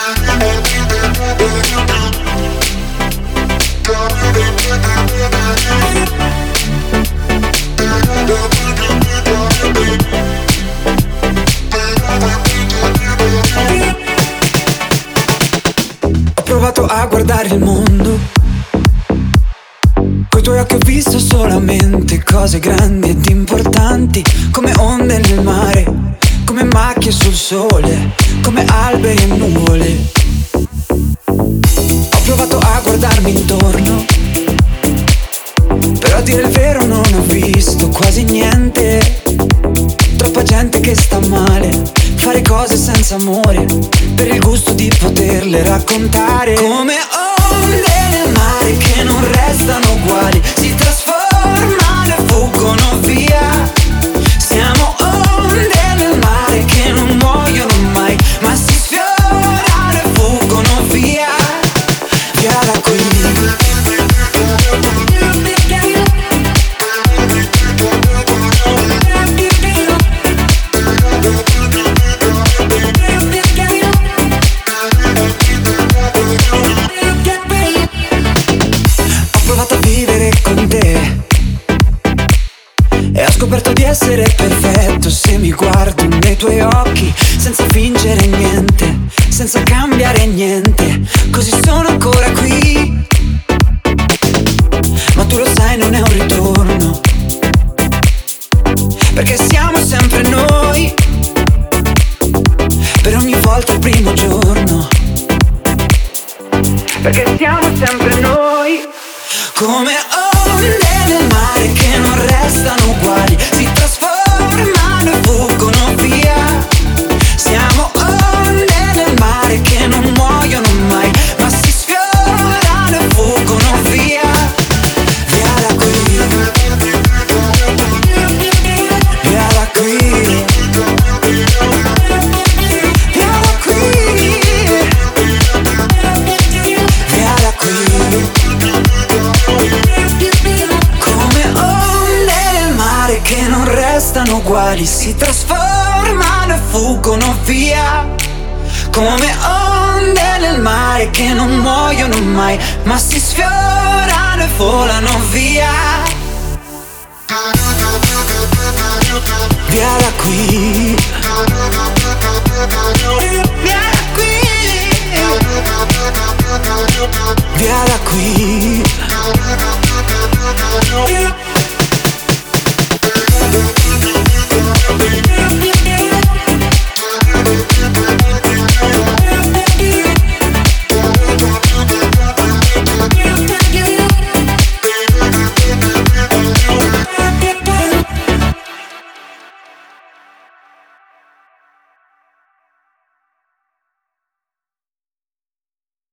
Ho provato a guardare il mondo, coi tuoi occhi ho visto solamente cose grandi ed importanti, come onde nel mare, come macchie sul sole, come alberi e nuvole. Ho provato a guardarmi intorno, però a dire il vero non ho visto quasi niente. Troppa gente che sta male, fare cose senza amore, per il gusto di poterle raccontare. Come onde nel mare che non restano uguali, si trasformano e fuggono via. Siamo onde nel mare che non muoiono mai, ma si sfiorano e fuggono via. Via da qui. Ho scoperto di essere perfetto se mi guardo nei tuoi occhi, senza fingere niente, senza cambiare niente, così sono ancora qui. Ma tu lo sai, non è un ritorno, perché siamo sempre noi, per ogni volta il primo giorno, perché siamo sempre noi. Come onde nel mare che non restano uguali, si trasformano e fuggono via. Siamo onde nel mare che non muoiono mai, ma si sfiorano e fuggono via. Via da qui. Via da qui. Via da qui. Via da qui. Come onde nel mare che non restano uguali, si trasformano e fuggono via. Come onde nel mare che non muoiono mai, ma si sfiorano e volano via. Via da qui. Via